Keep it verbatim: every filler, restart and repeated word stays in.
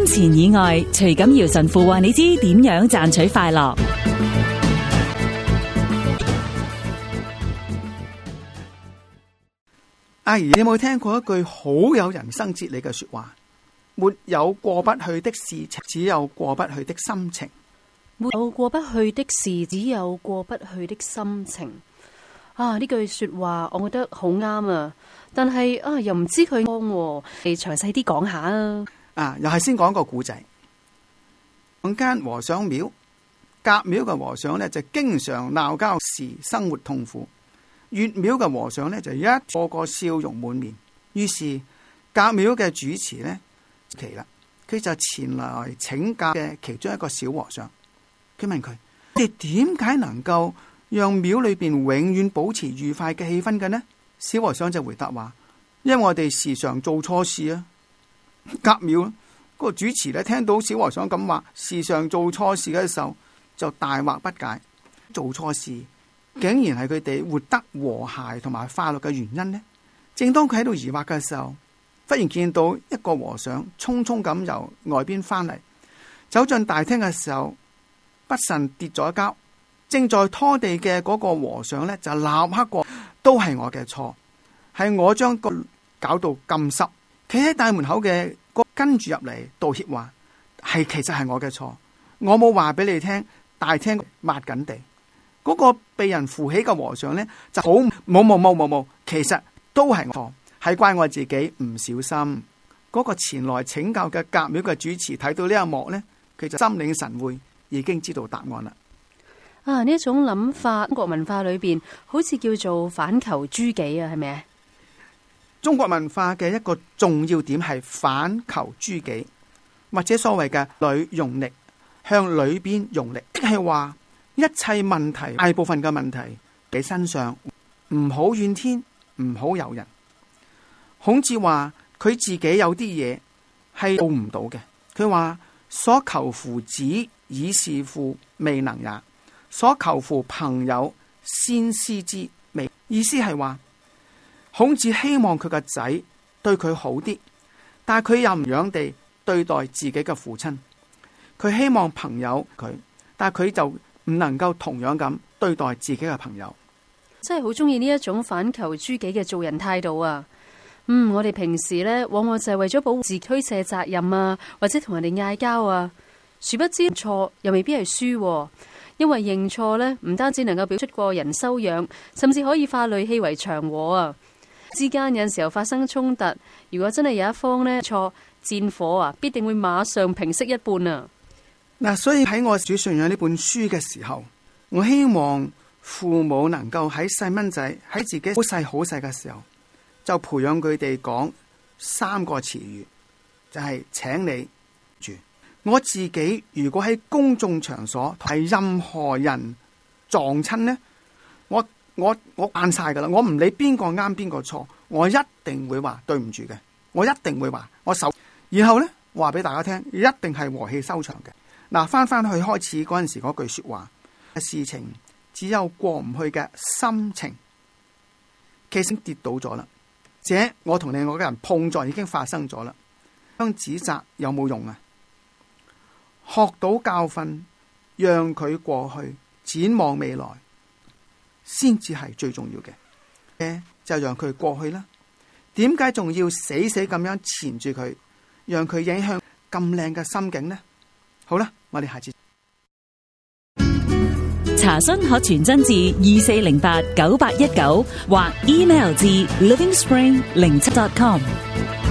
金錢以外，徐錦堯神父話你知點樣賺取快樂。 阿姨，你有冇聽過一句好有人生哲理嘅說話？沒有過不去的事情，只有過不去的心情。 沒有過不去的事，只有過不去的心情。啊！呢句說話我覺得好啱啊，但係啊又唔知佢啱，你詳細啲講下啊！ 啊，又係先講個故仔。兩間和尚廟，甲廟嘅和尚呢就經常鬧交時生活痛苦，乙廟嘅和尚呢就一個個笑容滿面。於是甲廟嘅主持呢奇啦，佢就前來請教嘅其中一個小和尚，佢問佢：你點解能夠讓廟裏邊永遠保持愉快嘅氣氛嘅呢？小和尚就回答話：因為我哋時常做錯事啊。甲廟嗰個主持咧聽到小和尚咁話，時常做錯事嘅時候就大惑不解，做錯事竟然係佢哋活得和諧同埋快樂嘅原因呢？正當佢喺度疑惑嘅時候，忽然見到一個和尚匆匆咁由外邊翻嚟，走進大廳嘅時候，不慎跌咗一跤。正在拖地嘅嗰個和尚呢，就立刻過，都係我嘅錯，係我將個搞到咁濕。企喺大門口嘅跟住入嚟道歉話，係其實係我嘅錯，我冇話俾你聽。大廳抹緊地，嗰、那個被人扶起嘅和尚呢，就好冇冇冇冇冇，其實都係我錯，係怪我自己唔小心。嗰、那個前來請教嘅甲廟嘅主持睇到呢一幕呢，佢就心領神會，已經知道答案啦。 啊！呢一種諗法，中國文化裏邊好似叫做反求諸己啊，係咪啊？ 中國文化嘅一個重要點係反求諸己，或者所謂嘅裏用力，向裏邊用力，即係話一切問題，大部分嘅問題喺身上，唔好怨天，唔好尤人。孔子話佢自己有啲嘢係做唔到嘅，佢話所求乎子，以事父，未能也。所求乎朋友，先師之未。意思係話，孔子希望佢個仔對佢好啲，但係佢又唔樣地對待自己嘅父親。佢希望朋友佢，但係佢就唔能夠同樣咁對待自己嘅朋友。 真係好中意呢一種反求諸己嘅做人態度啊！嗯，我哋平時呢，往往就係為咗保護自推卸責任啊，或者同人哋嗌交啊，殊不知錯又未必係輸啊。因為認錯呢，唔單止能夠表出個人修養，甚至可以化戾氣為祥和啊！之間有陣時候發生衝突，如果真係有一方呢錯，戰火啊，必定會馬上平息一半啊！ 嗱，所以喺我主信仰呢本書嘅時候，我希望父母能夠喺細蚊仔喺自己好細好細嘅時候，就培養佢哋講三個詞語，就係、是、請你住。我自己如果喺公眾場所係任何人撞親呢，我我我慣晒噶啦，我唔理邊個啱邊個錯，我一定會話對唔住嘅，我一定會話我手，然後呢話俾大家聽，一定係和氣收場嘅。嗱，翻翻去開始嗰陣時嗰句說話，事情只有過唔去嘅心情，其實跌倒咗啦，這我同另外嘅人碰撞已經發生咗啦，將指責有冇用啊？學到教訓，讓佢過去，展望未來，先至係最重要嘅。誒，就讓佢過去啦。點解仲要死死咁樣纏住佢，讓佢影響咁靚嘅心境呢？好啦，我哋下次查詢可傳真至二四零八九八一九或 email 至 living spring 零七 dot com。